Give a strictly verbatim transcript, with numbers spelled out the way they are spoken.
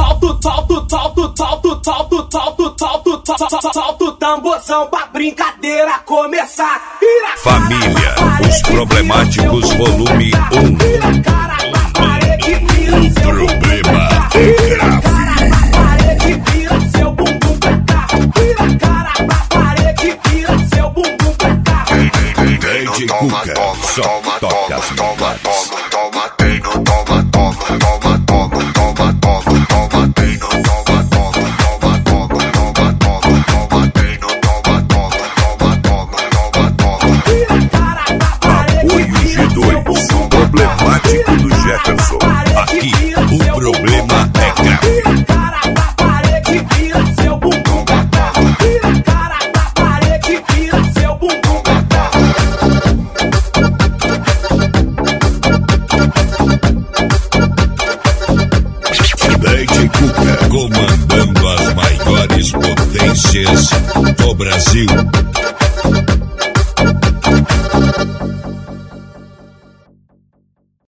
solta, solta, solta, solta, solta, solta, solta, solta, solta o tamborzão pra brincadeira começar. Família, os problemáticos volume um. Vira cara pra parede, vira O seu problema é grave. Vira seu bumbum pra cá. Vira cara pra parede, vira seu bumbum pra cá. D J Cuca, só toca as toma, toma, toma, tem no toma, toma, toma, toma, toma, toma, toma, tem no toma, toma, toma, toma, toma, toma, toma, tem no toma, toma, toma, toma, toma, toma. Vira cara pra parede, Apoio G dois, o problemático do Jefferson. Aqui, o problema é grave. Vira cara pra parede, vira seu bumbum pra cá. Vira cara pra parede, vira seu bumbum pra cá. D J Cuca, comandando as maiores potências do Brasil.